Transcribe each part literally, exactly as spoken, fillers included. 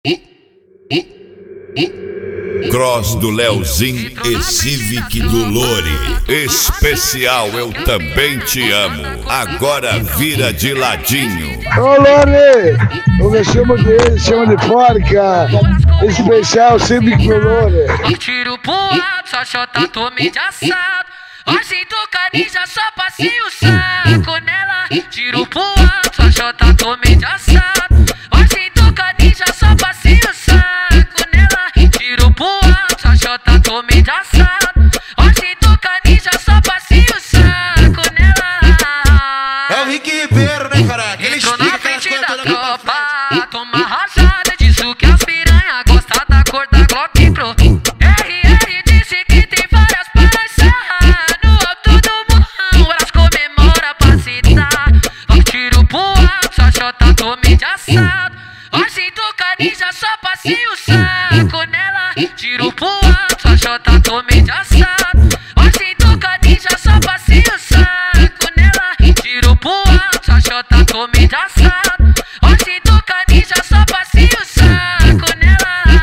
Cross do Leozinho e Civic do Lore. Especial Eu Também Te Amo. Agora vira de ladinho. Ô Lore, eu me chamo dele, chama de porca. Especial Civic do Lore. Tiro pro alto, só chota, tô meio assado. Hoje tocadinha, só passei o saco nela. Tiro pro alto, só chota, tô meio assado. Hoje tocadinha, só passei o saco nela. Tiro pro alto, só chota, tô meio assado. Hoje tocadinha, só passei o saco nela. É o Rick Ribeiro, né, cara? Ele entrou na frente da tropa, toma rajada, diz o que as piranha gosta da cor da Glock Pro. R R disse que tem várias parças no alto do morrão, elas comemoram pra citar. Ó, tiro pro alto, só chota, tô meio assado. Hoje tocadinha, só passei o saco nela. Tiro pro alto, só chota, tô meio assado. Hoje tocadinha, só passei o saco nela. Tiro pro alto, só chota, tô meio assado. Hoje tocadinha, só passei o saco nela.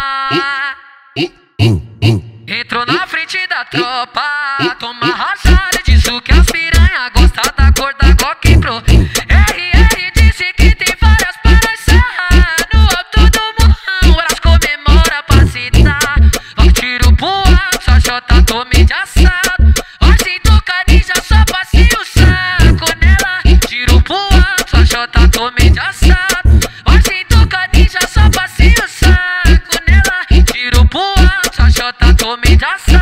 Entrou na frente da tropa, toma rajada, diz o que as piranha gosta da cor da Glock Pro. R R disse que tem várias parças no alto do morrão, elas comemoram pra citar. Ó, tiro pro alto, só chota, tô meio assado. Hoje tocadinha, só passei o saco nela. Tiro pro alto, só chota, tô meio assado. Hoje tocadinha, só passei o saco nela. Tiro pro alto, só chota, tô meio assado.